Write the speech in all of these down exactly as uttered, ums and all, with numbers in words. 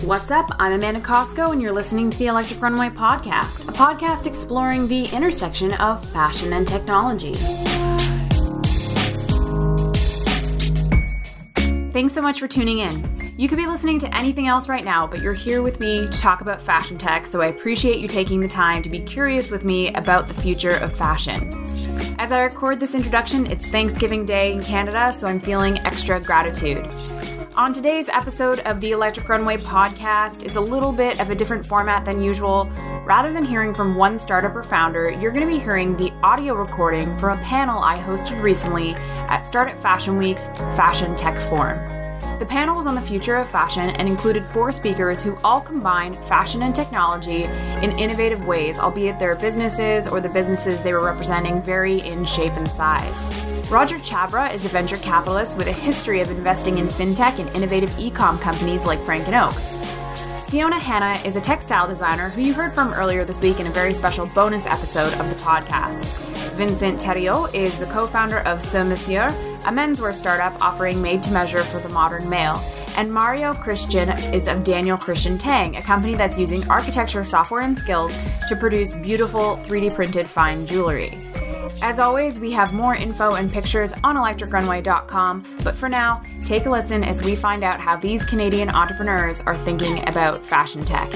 What's up? I'm Amanda Costco, and you're listening to the Electric Runway Podcast, a podcast exploring the intersection of fashion and technology. Thanks so much for tuning in. You could be listening to anything else right now, but you're here with me to talk about fashion tech, so I appreciate you taking the time to be curious with me about the future of fashion. As I record this introduction, it's Thanksgiving Day in Canada, so I'm feeling extra gratitude. On today's episode of the Electric Runway Podcast, it's a little bit of a different format than usual. Rather than hearing from one startup or founder, you're going to be hearing the audio recording from a panel I hosted recently at Startup Fashion Week's Fashion Tech Forum. The panel was on the future of fashion and included four speakers who all combined fashion and technology in innovative ways, albeit their businesses or the businesses they were representing vary in shape and size. Roger Chabra is a venture capitalist with a history of investing in fintech and innovative e-com companies like Frank and Oak. Fiona Hanna is a textile designer who you heard from earlier this week in a very special bonus episode of the podcast. Vincent Theriault is the co-founder of Ce Monsieur, a menswear startup offering made-to-measure for the modern male. And Mario Christian is of Daniel Christian Tang, a company that's using architecture software and skills to produce beautiful three D printed fine jewelry. As always, we have more info and pictures on electric runway dot com, but for now, take a listen as we find out how these Canadian entrepreneurs are thinking about fashion tech.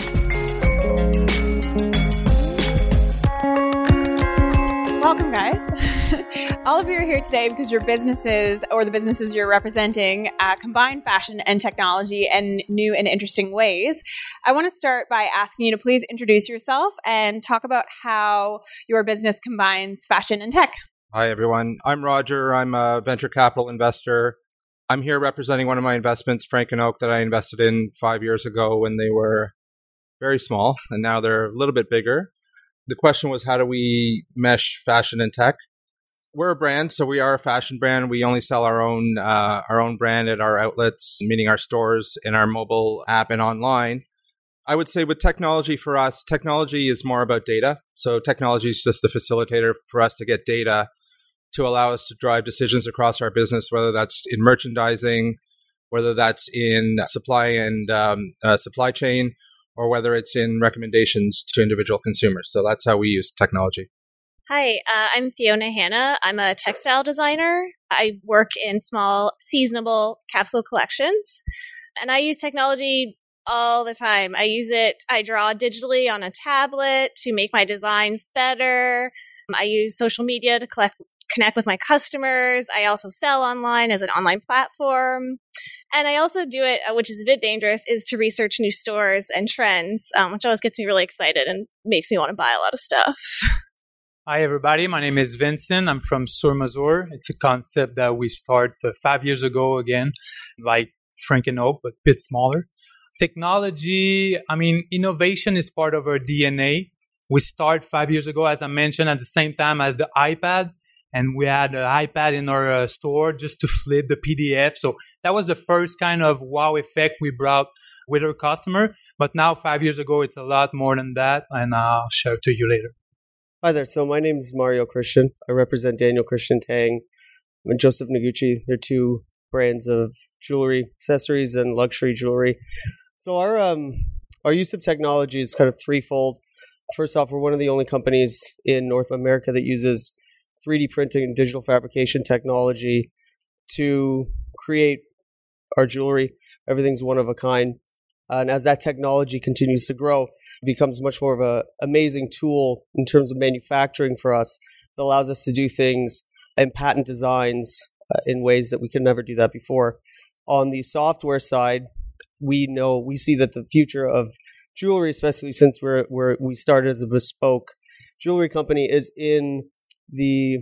Welcome, guys. All of you are here today because your businesses or the businesses you're representing uh, combine fashion and technology in new and interesting ways. I want to start by asking you to please introduce yourself and talk about how your business combines fashion and tech. Hi, everyone. I'm Roger. I'm a venture capital investor. I'm here representing one of my investments, Frank and Oak, that I invested in five years ago when they were very small, and now they're a little bit bigger. The question was, how do we mesh fashion and tech? We're a brand, so we are a fashion brand. We only sell our own uh, our own brand at our outlets, meaning our stores, in our mobile app and online. I would say with technology for us, technology is more about data. So technology is just a facilitator for us to get data to allow us to drive decisions across our business, whether that's in merchandising, whether that's in supply and um, uh, supply chain, or whether it's in recommendations to individual consumers. So that's how we use technology. Hi, uh, I'm Fiona Hanna. I'm a textile designer. I work in small, seasonable capsule collections, and I use technology all the time. I use it, I draw digitally on a tablet to make my designs better. I use social media to collect, connect with my customers. I also sell online as an online platform. And I also do it, uh, which is a bit dangerous, is to research new stores and trends, um, which always gets me really excited and makes me want to buy a lot of stuff. Hi, everybody. My name is Vincent. I'm from Sur Mesure. It's a concept that we started uh, five years ago again, like Frank and Oak, but a bit smaller. Technology, I mean, innovation is part of our D N A. We started five years ago, as I mentioned, at the same time as the iPad. And we had an iPad in our uh, store just to flip the P D F. So that was the first kind of wow effect we brought with our customer. But now, five years ago, it's a lot more than that. And I'll share it to you later. Hi there. So my name is Mario Christian. I represent Daniel Christian Tang and Joseph Noguchi. They're two brands of jewelry, accessories, and luxury jewelry. So our um our use of technology is kind of threefold. First off, we're one of the only companies in North America that uses three D printing and digital fabrication technology to create our jewelry. Everything's one of a kind. Uh, and as that technology continues to grow, it becomes much more of an amazing tool in terms of manufacturing for us that allows us to do things and patent designs uh, in ways that we could never do that before. On the software side, we know we see that the future of jewelry, especially since we're, we're we started as a bespoke jewelry company, is in the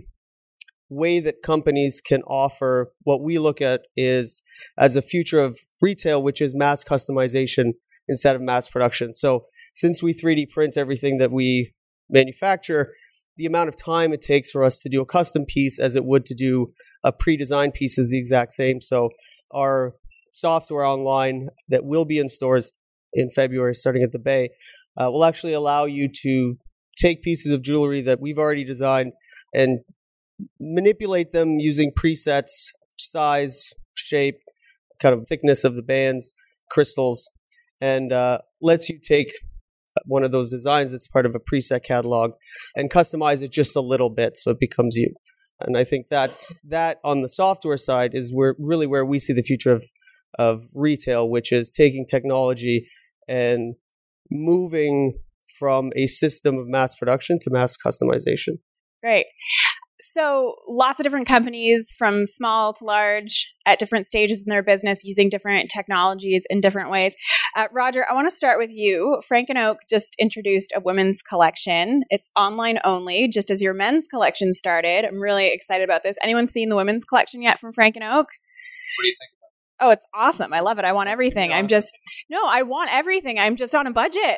way that companies can offer what we look at is as a future of retail, which is mass customization instead of mass production. So since we three D print everything that we manufacture, the amount of time it takes for us to do a custom piece as it would to do a pre-designed piece is the exact same. So our software online that will be in stores in February, starting at the Bay, uh, will actually allow you to take pieces of jewelry that we've already designed and manipulate them using presets, size, shape, kind of thickness of the bands, crystals, and uh, lets you take one of those designs that's part of a preset catalog and customize it just a little bit so it becomes you. And I think that that on the software side is where really where we see the future of of retail, which is taking technology and moving from a system of mass production to mass customization. Great. So lots of different companies from small to large at different stages in their business using different technologies in different ways. Uh, Roger, I want to start with you. Frank and Oak just introduced a women's collection. It's online only, just as your men's collection started. I'm really excited about this. Anyone seen the women's collection yet from Frank and Oak? What do you think? Oh, it's awesome. I love it. I want everything. I'm just, no, I want everything. I'm just on a budget.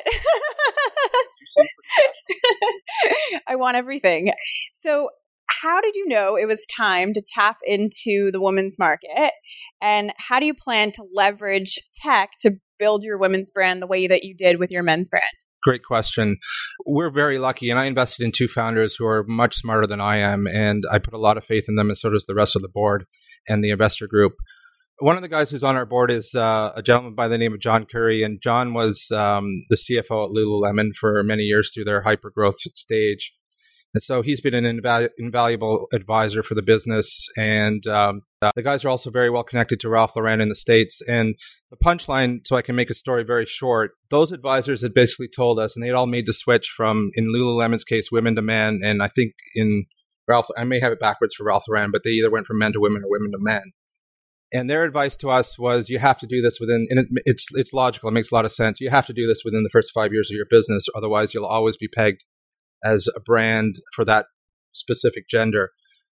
I want everything. So how did you know it was time to tap into the women's market? And how do you plan to leverage tech to build your women's brand the way that you did with your men's brand? Great question. We're very lucky, and I invested in two founders who are much smarter than I am, and I put a lot of faith in them, and so does the rest of the board and the investor group. One of the guys who's on our board is uh, a gentleman by the name of John Curry, and John was um, the C F O at Lululemon for many years through their hypergrowth stage. And so he's been an invalu- invaluable advisor for the business. And um, uh, the guys are also very well connected to Ralph Lauren in the States. And the punchline, so I can make a story very short, those advisors had basically told us, and they'd all made the switch from, in Lululemon's case, women to men. And I think in Ralph, I may have it backwards for Ralph Lauren, but they either went from men to women or women to men. And their advice to us was, you have to do this within, and it, it's it's logical, it makes a lot of sense. You have to do this within the first five years of your business. Otherwise, you'll always be pegged as a brand for that specific gender.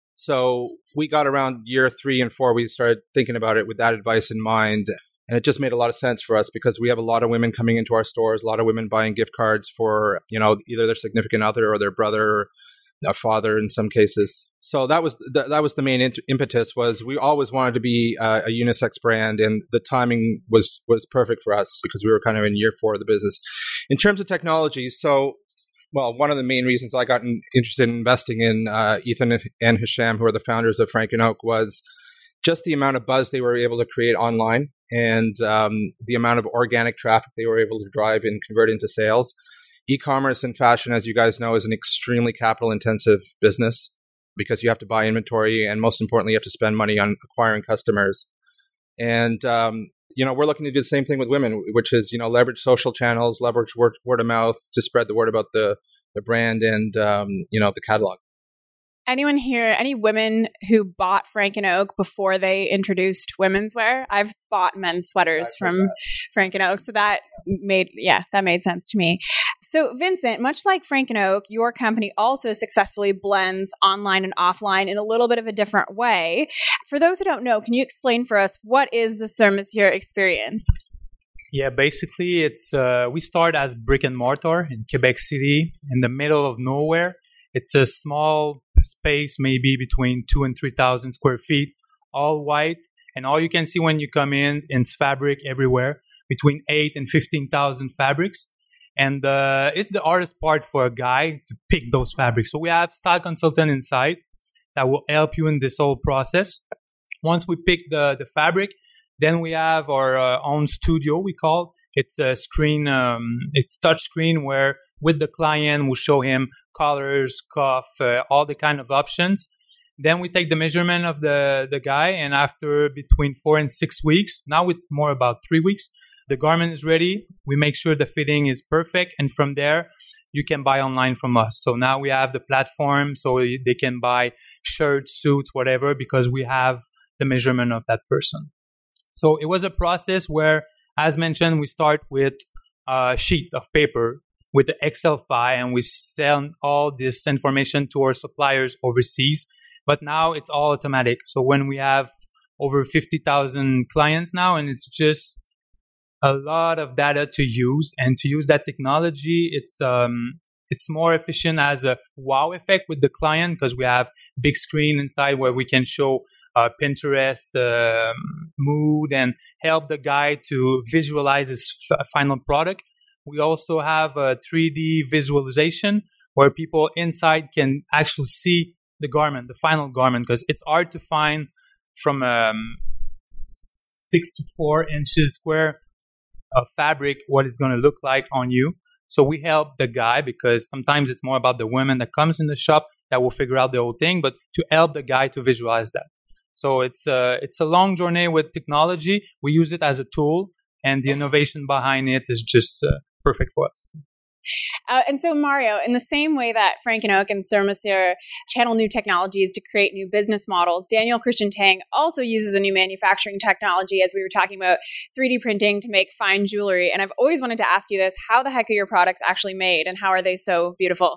So we got around year three and four, we started thinking about it with that advice in mind. And it just made a lot of sense for us because we have a lot of women coming into our stores, a lot of women buying gift cards for, you know, either their significant other or their brother or a father in some cases. So that was the, that was the main int- impetus was we always wanted to be uh, a unisex brand, and the timing was was perfect for us because we were kind of in year four of the business. In terms of technology, so well, one of the main reasons I got in, interested in investing in uh, Ethan and Hisham, who are the founders of Frank and Oak, was just the amount of buzz they were able to create online and um, the amount of organic traffic they were able to drive and convert into sales. E-commerce and fashion, as you guys know, is an extremely capital-intensive business because you have to buy inventory and, most importantly, you have to spend money on acquiring customers. And, um, you know, we're looking to do the same thing with women, which is, you know, leverage social channels, leverage word, word of mouth to spread the word about the, the brand and, um, you know, the catalog. Anyone here, any women who bought Frank and Oak before they introduced women's wear? I've bought men's sweaters from that. Frank and Oak. So that made, yeah, that made sense to me. So Vincent, much like Frank and Oak, your company also successfully blends online and offline in a little bit of a different way. For those who don't know, can you explain for us what is the Sur Mesure experience? Yeah, basically it's, uh, we start as brick and mortar in Quebec City in the middle of nowhere. It's a small space, maybe between two and three thousand square feet, all white, and all you can see when you come in is fabric everywhere, between eight and fifteen thousand fabrics, and uh, it's the hardest part for a guy to pick those fabrics. So we have style consultant inside that will help you in this whole process. Once we pick the the fabric, then we have our uh, own studio. We call it's a screen, um, it's touch screen where with the client we'll show him colors, cuff, uh, all the kind of options. Then we take the measurement of the, the guy, and after between four and six weeks, now it's more about three weeks, the garment is ready. We make sure the fitting is perfect, and from there, you can buy online from us. So now we have the platform, so they can buy shirts, suits, whatever, because we have the measurement of that person. So it was a process where, as mentioned, we start with a sheet of paper with the Excel file, and we send all this information to our suppliers overseas. But now it's all automatic. So when we have over fifty thousand clients now, and it's just a lot of data to use, and to use that technology, it's um, it's more efficient as a wow effect with the client because we have big screen inside where we can show uh, Pinterest uh, mood and help the guy to visualize his f- final product. We also have a three D visualization where people inside can actually see the garment, the final garment, because it's hard to find from um, six to four inches square of fabric, what it's going to look like on you. So we help the guy, because sometimes it's more about the woman that comes in the shop that will figure out the whole thing, but to help the guy to visualize that. So it's a, it's a long journey with technology. We use it as a tool, and the innovation behind it is just uh, perfect for us. Uh, and so, Mario, in the same way that Frank and Oak and Sur Mesure channel new technologies to create new business models, Daniel Christian Tang also uses a new manufacturing technology, as we were talking about three D printing to make fine jewelry. And I've always wanted to ask you this: how the heck are your products actually made, and how are they so beautiful?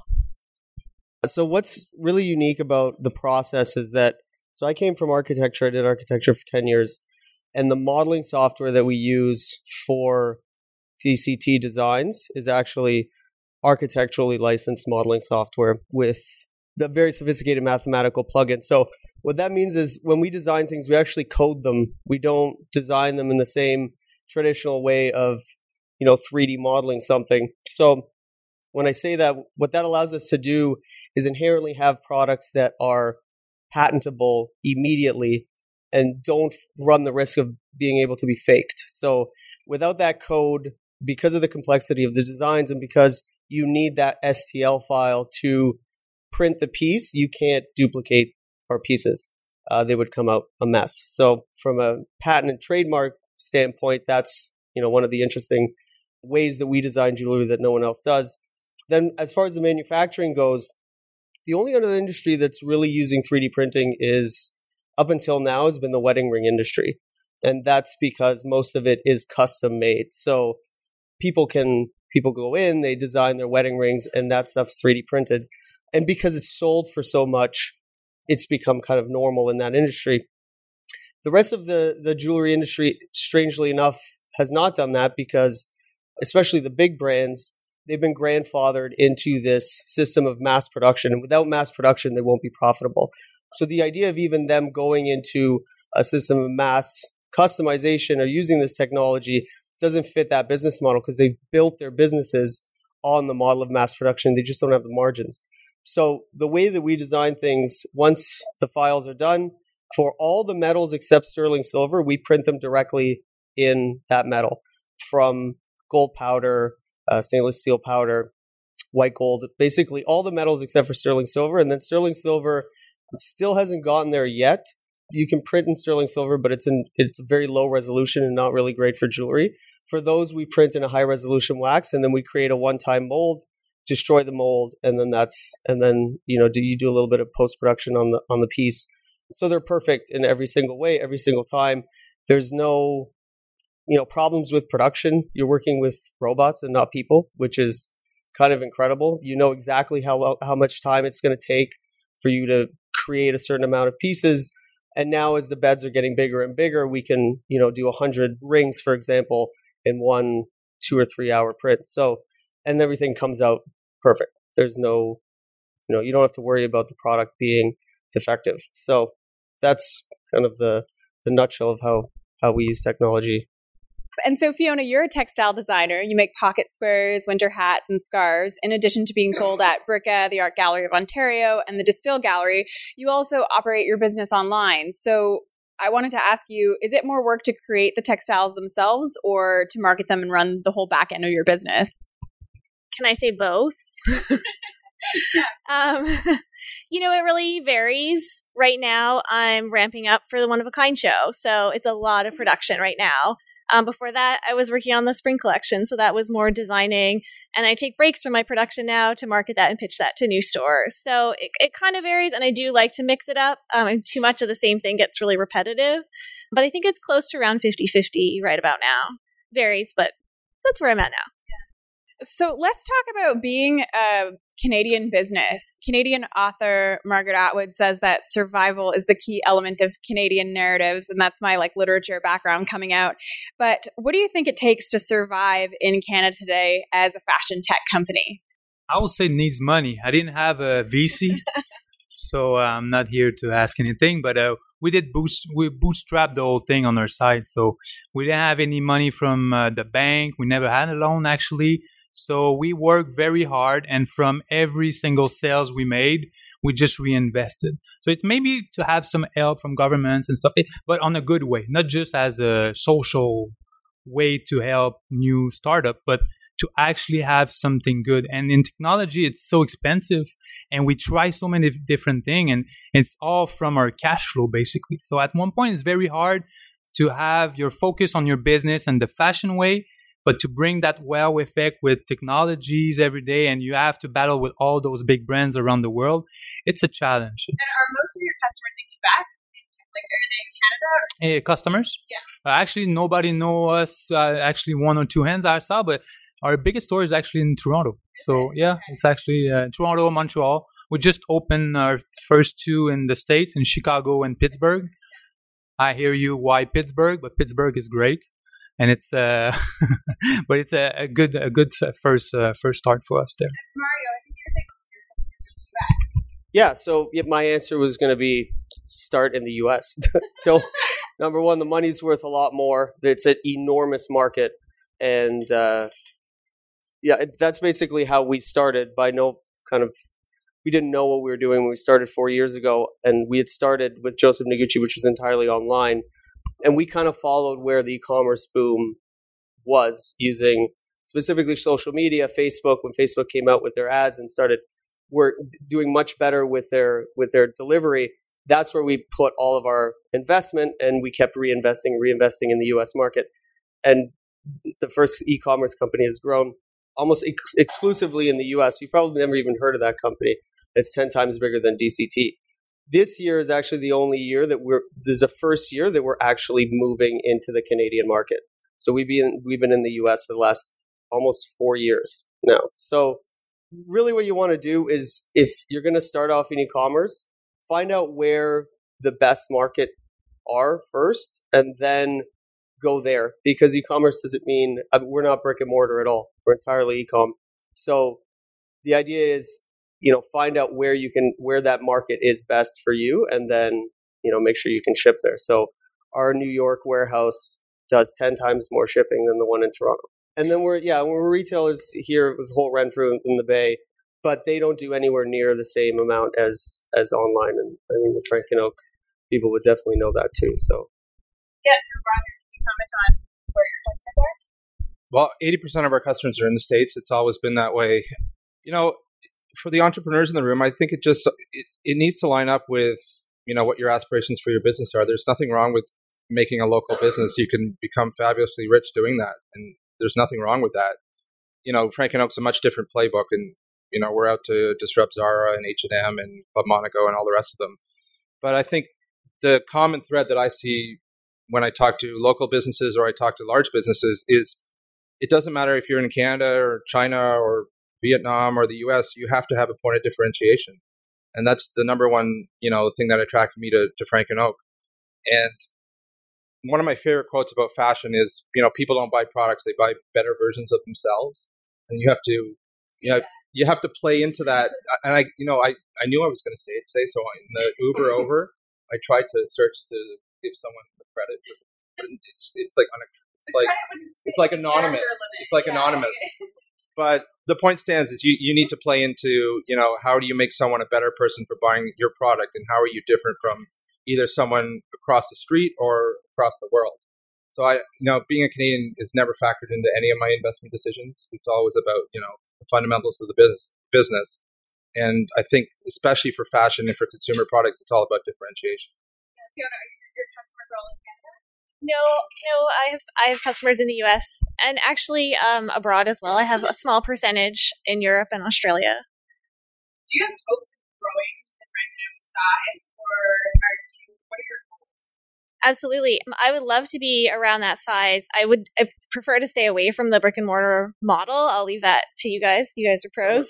So what's really unique about the process is that, so I came from architecture. I did architecture for ten years. And the modeling software that we use for D C T designs is actually architecturally licensed modeling software with the very sophisticated mathematical plugin. So what that means is when we design things, we actually code them. We don't design them in the same traditional way of, you know, three D modeling something. So when I say that, what that allows us to do is inherently have products that are patentable immediately and don't run the risk of being able to be faked. So without that code, because of the complexity of the designs and because you need that S T L file to print the piece, you can't duplicate our pieces. Uh, they would come out a mess. So from a patent and trademark standpoint, that's, you know, one of the interesting ways that we design jewelry that no one else does. Then as far as the manufacturing goes, the only other industry that's really using three D printing is, up until now, has been the wedding ring industry. And that's because most of it is custom made. So people can people go in, they design their wedding rings, and that stuff's three D printed. And because it's sold for so much, it's become kind of normal in that industry. The rest of the, the jewelry industry, strangely enough, has not done that because, especially the big brands, they've been grandfathered into this system of mass production. And without mass production, they won't be profitable. So the idea of even them going into a system of mass customization or using this technology doesn't fit that business model because they've built their businesses on the model of mass production. They just don't have the margins. So the way that we design things, once the files are done, for all the metals except sterling silver, we print them directly in that metal, from gold powder, uh, stainless steel powder, white gold, basically all the metals except for sterling silver. And then sterling silver still hasn't gotten there yet. You can print in sterling silver, but it's in it's very low resolution and not really great for jewelry. For those, we print in a high resolution wax, and then we create a one-time mold, destroy the mold, and then that's and then you know do you do a little bit of post production on the on the piece. So they're perfect in every single way, every single time. There's no you know problems with production. You're working with robots and not people, which is kind of incredible. You know exactly how how much time it's going to take for you to create a certain amount of pieces. And now as the beds are getting bigger and bigger, we can, you know, do one hundred rings, for example, in one two or three hour print. So, and everything comes out perfect. There's no, you know, you don't have to worry about the product being defective. So that's kind of the, the nutshell of how, how we use technology. And so, Fiona, you're a textile designer. You make pocket squares, winter hats, and scarves. In addition to being sold at Brica, the Art Gallery of Ontario, and the Distill Gallery, you also operate your business online. So I wanted to ask you, is it more work to create the textiles themselves or to market them and run the whole back end of your business? Can I say both? um, you know, it really varies. Right now, I'm ramping up for the One of a Kind show. So it's a lot of production right now. Um, before that, I was working on the spring collection, so that was more designing. And I take breaks from my production now to market that and pitch that to new stores. So it, it kind of varies, and I do like to mix it up. Um, and too much of the same thing gets really repetitive. But I think it's close to around fifty-fifty right about now. Varies, but that's where I'm at now. So let's talk about being a Canadian business. Canadian author Margaret Atwood says that survival is the key element of Canadian narratives, and that's my like literature background coming out. But what do you think it takes to survive in Canada today as a fashion tech company? I would say it needs money. I didn't have a V C, so I'm not here to ask anything, but uh, we did boost, we bootstrapped the whole thing on our side. So we didn't have any money from uh, the bank. We never had a loan, actually. So we worked very hard, and from every single sales we made, we just reinvested. So it's maybe to have some help from governments and stuff, but on a good way, not just as a social way to help new startup, but to actually have something good. And in technology, it's so expensive, and we try so many different things, and it's all from our cash flow, basically. So at one point, it's very hard to have your focus on your business and the fashion way, but to bring that wow effect with technologies every day, and you have to battle with all those big brands around the world, it's a challenge. It's, and are most of your customers in Quebec? Like, are they in Canada? Or? Uh, customers? Yeah. Uh, actually, nobody know us. Uh, actually, one or two hands I saw, but our biggest store is actually in Toronto. Is so it? yeah, okay. It's actually uh, Toronto, Montreal. We just opened our first two in the States, in Chicago and Pittsburgh. I hear you, why Pittsburgh? But Pittsburgh is great. And it's, uh, but it's a, a good, a good first, uh, first start for us there. Mario, I think you're saying most of your customers are in the U S. Yeah, so yeah, my answer was going to be start in the U S. So, number one, the money's worth a lot more. It's an enormous market, and uh, yeah, it, that's basically how we started. By no kind of, we didn't know what we were doing when we started four years ago, and we had started with Joseph Noguchi, which was entirely online. And we kind of followed where the e-commerce boom was, using specifically social media, Facebook. When Facebook came out with their ads and started were doing much better with their with their delivery, that's where we put all of our investment, and we kept reinvesting, reinvesting in the U S market. And the first e-commerce company has grown almost ex- exclusively in the U S. You probably never even heard of that company. It's ten times bigger than D C T. This year is actually the only year that we're, this is the first year that we're actually moving into the Canadian market. So we've been, we've been in the U S for the last almost four years now. So really what you want to do is, if you're going to start off in e-commerce, find out where the best market are first, and then go there. Because e-commerce doesn't mean, I mean, we're not brick and mortar at all. We're entirely e-com. So the idea is, you know, find out where you can, where that market is best for you, and then, you know, make sure you can ship there. So our New York warehouse does ten times more shipping than the one in Toronto. And then we're, yeah, we're retailers here with Holt Renfrew in the Bay, but they don't do anywhere near the same amount as, as online. And I mean, the Frank and Oak people would definitely know that too. So, yes, so Roger, can you comment on where your customers are? Well, eighty percent of our customers are in the States. It's always been that way. You know, for the entrepreneurs in the room, I think it just, it, it needs to line up with, you know, what your aspirations for your business are. There's nothing wrong with making a local business. You can become fabulously rich doing that. And there's nothing wrong with that. You know, Frank and Oak's a much different playbook, and, you know, we're out to disrupt Zara and H and M and Club Monaco and all the rest of them. But I think the common thread that I see when I talk to local businesses or I talk to large businesses is, it doesn't matter if you're in Canada or China or Vietnam or the U S, you have to have a point of differentiation. And that's the number one, you know, thing that attracted me to, to Frank and Oak. And one of my favorite quotes about fashion is, you know, people don't buy products, they buy better versions of themselves. And you have to, you know, you have to play into that. And I, you know, I, I knew I was going to say it today. So in the Uber over, I tried to search to give someone the credit. But it's, it's like, it's like, it's like anonymous. It's like anonymous. But the point stands is you, you need to play into, you know, how do you make someone a better person for buying your product, and how are you different from either someone across the street or across the world. So I, you know, being a Canadian is never factored into any of my investment decisions. It's always about, you know, the fundamentals of the business, business. And I think especially for fashion and for consumer products, it's all about differentiation. Yeah, Fiona, your customers are all in Canada? No, no, I have I have customers in the U S and actually um, abroad as well. I have a small percentage in Europe and Australia. Do you have hopes of growing to the Frank and Oak size, or are you, what are your goals? Absolutely. I would love to be around that size. I would I prefer to stay away from the brick and mortar model. I'll leave that to you guys. You guys are pros.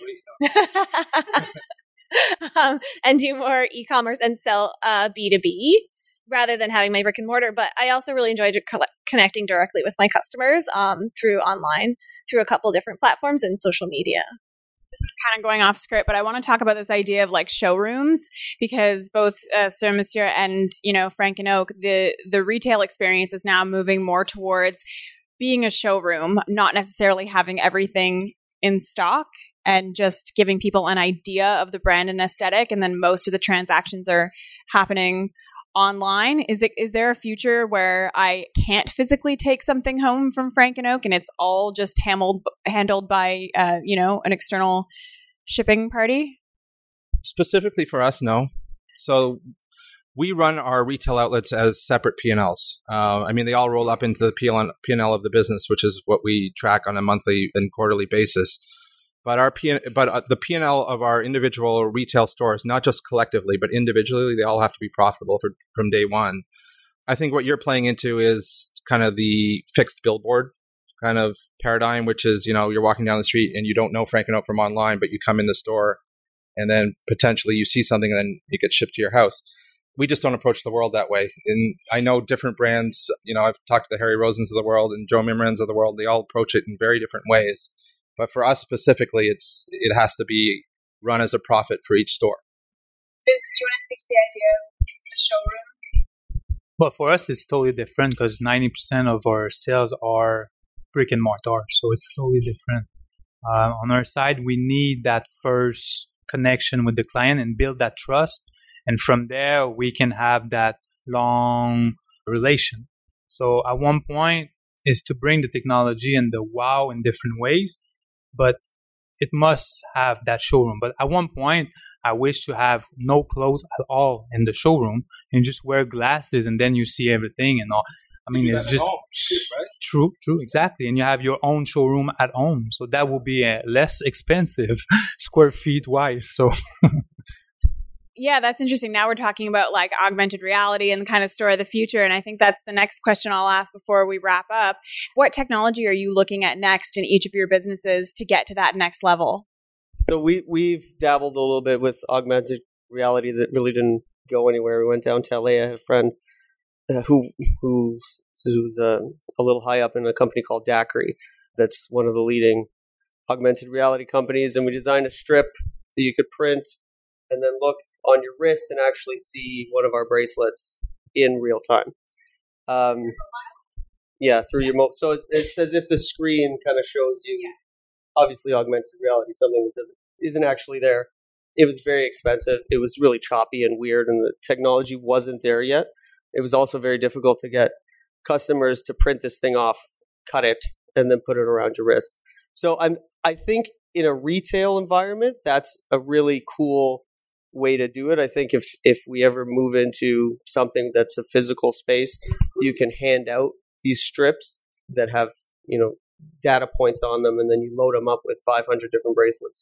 um, and do more e-commerce and sell uh, B two B. Rather than having my brick and mortar. But I also really enjoyed co- connecting directly with my customers um, through online, through a couple different platforms and social media. This is kind of going off script, but I want to talk about this idea of like showrooms, because both uh, Sur Monsieur and, you know, Frank and Oak, the, the retail experience is now moving more towards being a showroom, not necessarily having everything in stock, and just giving people an idea of the brand and aesthetic. And then most of the transactions are happening online? Is it is there a future where I can't physically take something home from Frank and Oak and it's all just handled handled by uh, you know, an external shipping party? Specifically for us, no. So we run our retail outlets as separate P and Ls. Uh, I mean, they all roll up into the P and L of the business, which is what we track on a monthly and quarterly basis. But our P- but uh, the P and L of our individual retail stores, not just collectively, but individually, they all have to be profitable for, from day one. I think what you're playing into is kind of the fixed billboard kind of paradigm, which is, you know, you're walking down the street and you don't know Frank and Oak from online, but you come in the store and then potentially you see something and then it gets shipped to your house. We just don't approach the world that way. And I know different brands, you know, I've talked to the Harry Rosens of the world and Joe Mimrans of the world. They all approach it in very different ways. But for us specifically, it's it has to be run as a profit for each store. Vince, do you want to speak to the idea of the showroom? Well, for us, it's totally different because ninety percent of our sales are brick and mortar. So it's totally different. Uh, on our side, we need that first connection with the client and build that trust. And from there, we can have that long relation. So at one point is to bring the technology and the wow in different ways, but it must have that showroom. But at one point, I wish to have no clothes at all in the showroom and just wear glasses and then you see everything and all. I mean, it's just home, right? true, true, exactly. And you have your own showroom at home. So that will be uh, less expensive square feet wise. So yeah, that's interesting. Now we're talking about like augmented reality and the kind of store of the future. And I think that's the next question I'll ask before we wrap up. What technology are you looking at next in each of your businesses to get to that next level? So we, we've dabbled a little bit with augmented reality that really didn't go anywhere. We went down to L A. I had a friend uh, who who who's uh, a little high up in a company called Daiquiri. That's one of the leading augmented reality companies. And we designed a strip that you could print and then look on your wrist and actually see one of our bracelets in real time. Um, yeah, through your mobile. So it's, it's as if the screen kind of shows you, obviously augmented reality, something that doesn't, isn't actually there. It was very expensive. It was really choppy and weird, and the technology wasn't there yet. It was also very difficult to get customers to print this thing off, cut it, and then put it around your wrist. So I'm, I think in a retail environment, that's a really cool way to do it. I think if if we ever move into something that's a physical space, you can hand out these strips that have, you know, data points on them, and then you load them up with five hundred different bracelets.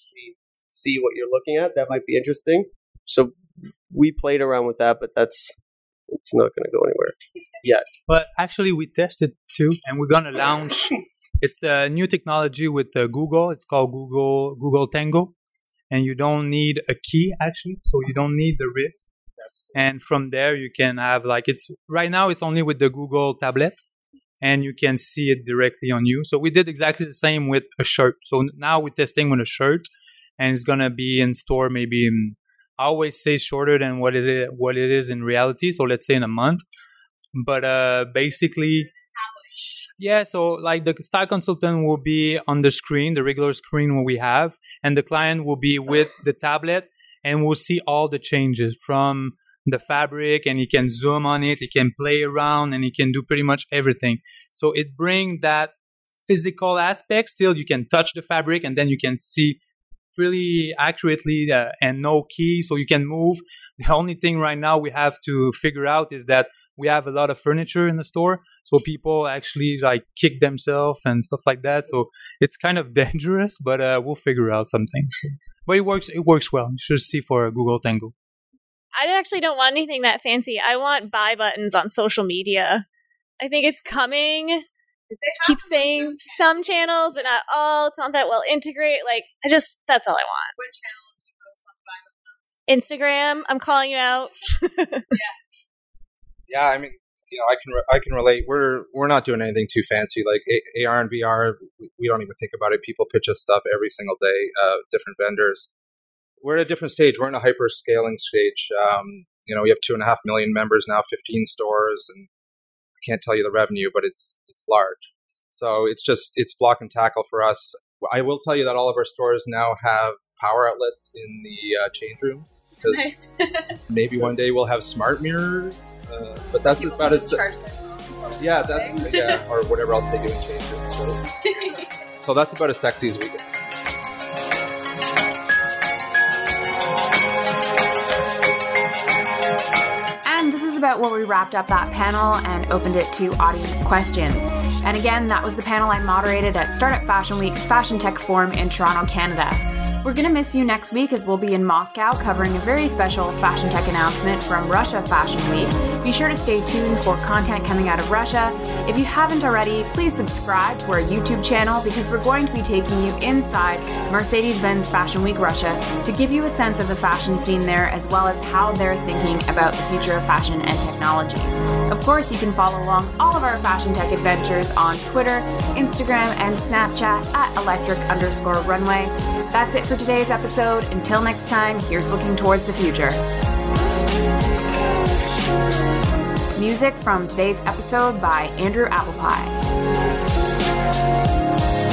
See what you're looking at. That might be interesting. So we played around with that, but that's it's not going to go anywhere yet. But actually, we tested too, and we're going to launch. It's a new technology with uh, Google. It's called Google Google Tango. And you don't need a key, actually. So you don't need the wrist. And from there, you can have like it's right now, it's only with the Google tablet and you can see it directly on you. So we did exactly the same with a shirt. So now we're testing with a shirt and it's going to be in store maybe in, I always say shorter than what it is, what it is in reality. So let's say in a month. But uh, basically, yeah, so like the style consultant will be on the screen, the regular screen we have, and the client will be with the tablet and we'll see all the changes from the fabric, and he can zoom on it, he can play around, and he can do pretty much everything. So it brings that physical aspect. Still, you can touch the fabric and then you can see really accurately uh, and no key, so you can move. The only thing right now we have to figure out is that we have a lot of furniture in the store, so people actually like kick themselves and stuff like that. So it's kind of dangerous, but uh, we'll figure out something. So, but it works. It works well. You should see for Google Tango. I actually don't want anything that fancy. I want buy buttons on social media. I think it's coming. It keeps saying some channels, but not all. It's not that well integrated. Like, I just, that's all I want. What channel do you post on buy Instagram. buttons? I'm calling you out. Yeah. Yeah, I mean, you know, I can re- I can relate. We're we're not doing anything too fancy. Like A- AR and V R, we don't even think about it. People pitch us stuff every single day, uh, different vendors. We're at a different stage. We're in a hyper scaling stage. Um, you know, we have two and a half million members now, fifteen stores, and I can't tell you the revenue, but it's it's large. So it's just it's block and tackle for us. I will tell you that all of our stores now have power outlets in the uh, change rooms. because Nice. maybe one day we'll have smart mirrors. Uh, but that's People about can as charge their phone. yeah, that's yeah, or whatever else they do in changes. So, so that's about as sexy as we get. And this is about where we wrapped up that panel and opened it to audience questions. And again, that was the panel I moderated at Startup Fashion Week's Fashion Tech Forum in Toronto, Canada. We're going to miss you next week as we'll be in Moscow covering a very special fashion tech announcement from Russia Fashion Week. Be sure to stay tuned for content coming out of Russia. If you haven't already, please subscribe to our YouTube channel because we're going to be taking you inside Mercedes-Benz Fashion Week Russia to give you a sense of the fashion scene there as well as how they're thinking about the future of fashion and technology. Of course, you can follow along all of our fashion tech adventures on Twitter, Instagram, and Snapchat at electric underscore runway. That's it for today's episode. Until next time, here's looking towards the future. Music from today's episode by Andrew Applepie.